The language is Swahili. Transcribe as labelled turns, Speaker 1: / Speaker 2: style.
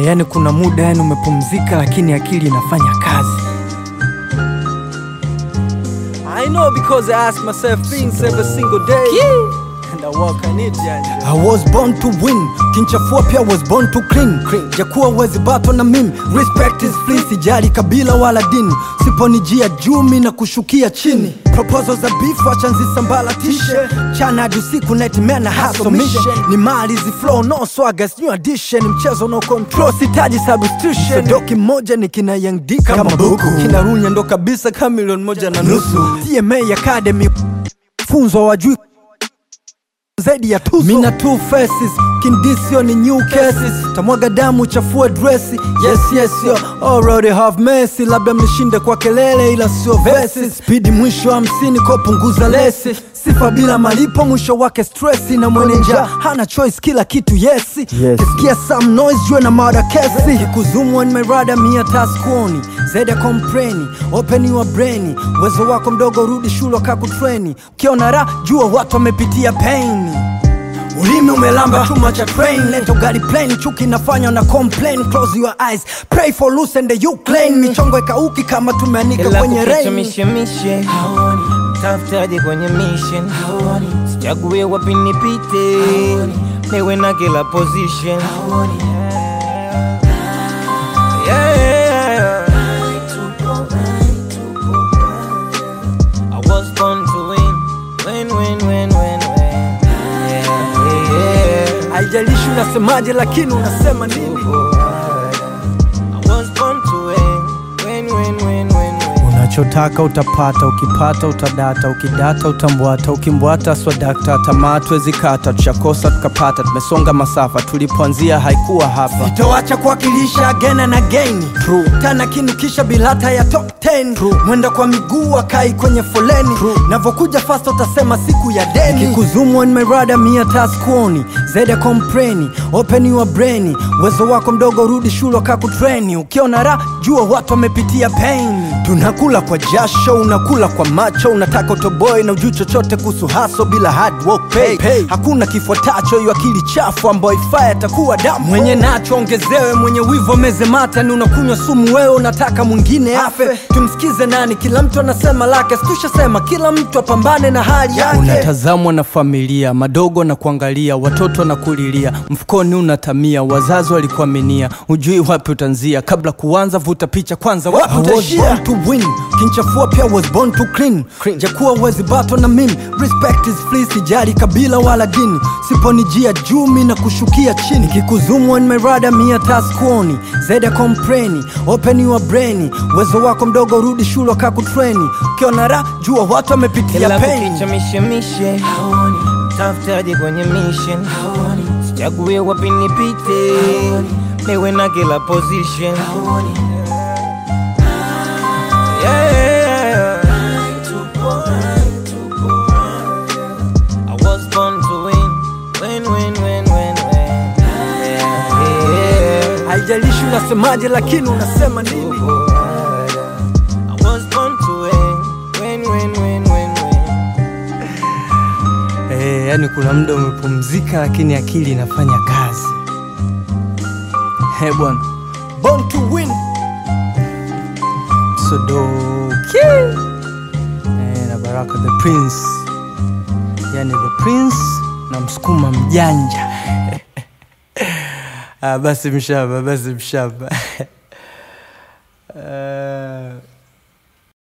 Speaker 1: Yani kuna muda yani umepumzika lakini akili inafanya kazi. I know because I ask myself things every single day. And I work on it, yani. I was born to win. Kinchafua pia was born to clean. Jakuwa wezi bato na mimi. Respect is free. Sijali kabila wala dini. Siponijia jumi na kushukia chini. Proposals za beef wachanzi sambalatishe. Chana hadi usiku nightmare hustle mission. Ni mali zi flow no swagger new addition. Mchezo no control sitaji substitution. Doki moja ni kina Young D kama buku. Kina Runya ndo kabisa kama milioni 1.5. TMA Academy funzo wajui zaidi ya tuzo. Mina two faces, kindisio ni new cases. Tamwaga damu chafua dressi. Yes yo, already have mercy. Labda mnishinde kwa kelele ila sio verses. Speed mwisho 50 kwa punguza lesi. Sifa bila malipo mwisho wake stressi. Na mwenenja hana choice kila kitu yesi. Kisikia some noise jue na mada kesi. Kikuzumu on my radar mia taskuoni. Zeda kompreni, open your brain. Wezo wako mdogo rudi shule kakutreni. Ukiona ra jua watu wamepitia pain. Ulimi umelamba chuma cha train. Leto gari plane chuki nafanya na complain. Close your eyes, pray for loose and you claim. Michongo ikauki kama tumeanika kwenye rain.
Speaker 2: Mishe haoni, tafutaje kwenye mission haoni. Sichague wapi nipite haoni. Mewe na kila position haoni. I was born to win.
Speaker 1: Haijalishi unasemaje lakini unasema nini.
Speaker 2: I was born to win.
Speaker 1: Unachotaka utapata, ukipata utadata, ukidata utambwata, ukimbwata swadakta. Tamatu ezikata, tushakosa tukapata, tumesonga masafa, tulipoanzia haikuwa hapa. Sitoacha kuwakilisha again and again. True. Tana kinu kisha bilata ya top 10. True. Mwenda kwa miguu wakai kwenye foleni. True. Navokuja fast utasema siku ya deni. Kikuzumu on my radar mia taskuoni. Zeda kompreni, open your brain. Wezo wako mdogo rudi shule kakutreni. Ukiona ra jua watu wamepitia pain. Tunakula kwa jasho, unakula kwa macho. Unataka utoboy na ujui chochote kuhusu hustle bila hard work pay. Hakuna kifuatacho yu akili chafu ambayo ifaya takuwa damu. Mwenye nacho ongezewe, mwenye wivo meze mata. Ni unakunywa sumu wewe unataka mwingine afe. Tumsikize nani, kila mtu anasema lake. Situsha sema kila mtu apambane na hali yake. Unatazamwa na familia, madogo na kuangalia. Watoto na kulilia, mfukoni unatamia. Wazazi walikuaminia, ujui wapi utanzia. Kabla kuanza vuta picha kwanza wapi utaishia. To win, kinchafua pia was born to clean. Jakuwa wezi bato na mimi. Respect is free, sijali kabila wala dini. Siponijia jumi na kushukia chini. Kikuzumu on my radar mia taskuoni. Zeda kompreni, open your brain. Wezo wako mdogo rudi shule kakutreni. Ukiona ra jua watu wamepitia pain.
Speaker 2: Mishe haoni, tafutaje kwenye mission haoni. Sichague wapi nipite haoni. Mewe na kila position haoni. I was born to win.
Speaker 1: Haijalishi unasemaje lakini unasema nini.
Speaker 2: I was born to win.
Speaker 1: Yani kuna muda umepumzika lakini akili inafanya kazi. Bwana, born to win. Sodoki na Baraka the Prince. Yani the Prince na msukuma mjanja. Basi mshaba